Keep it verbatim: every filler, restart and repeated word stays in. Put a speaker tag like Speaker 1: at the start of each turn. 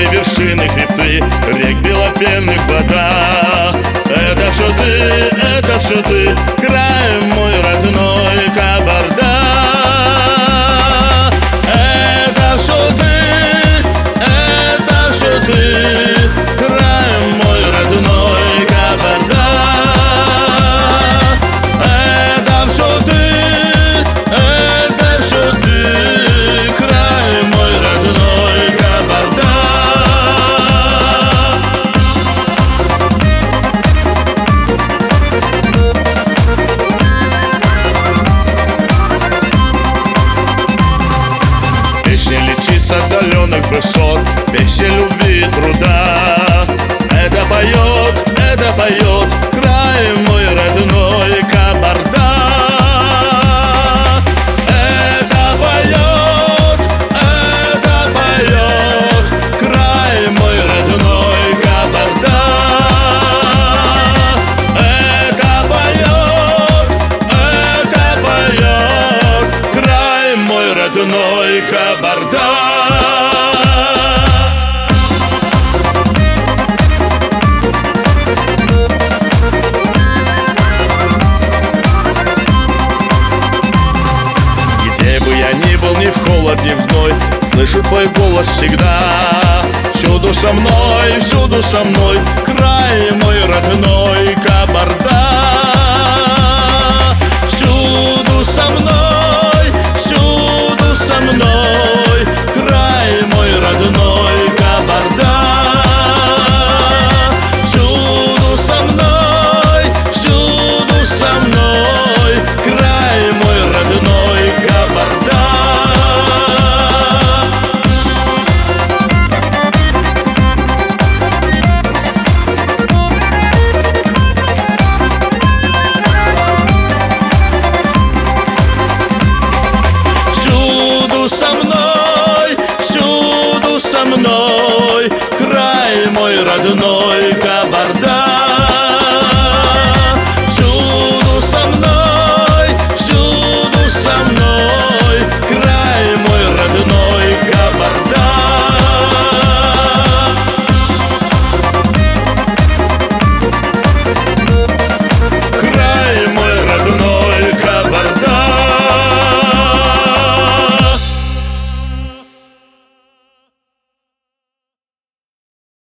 Speaker 1: вершины, хребты, рек белопенных вода. Это все ты, это все ты, край мой родной Кабарда. Это все ты, это все ты, край мой родной Кабарда. Это все ты, это все ты, край мой родной Кабарда. Песня летит с отдаленных высот, песня любви и труда. Это поет, это поет край мой родной Кабарда. Это поет, это поет край мой родной Кабарда. Это поет, это поет край мой родной Кабарда. Ни в холод, ни в зной, слышу твой голос всегда. Всюду со мной, всюду со мной, край мой родной Кабарда.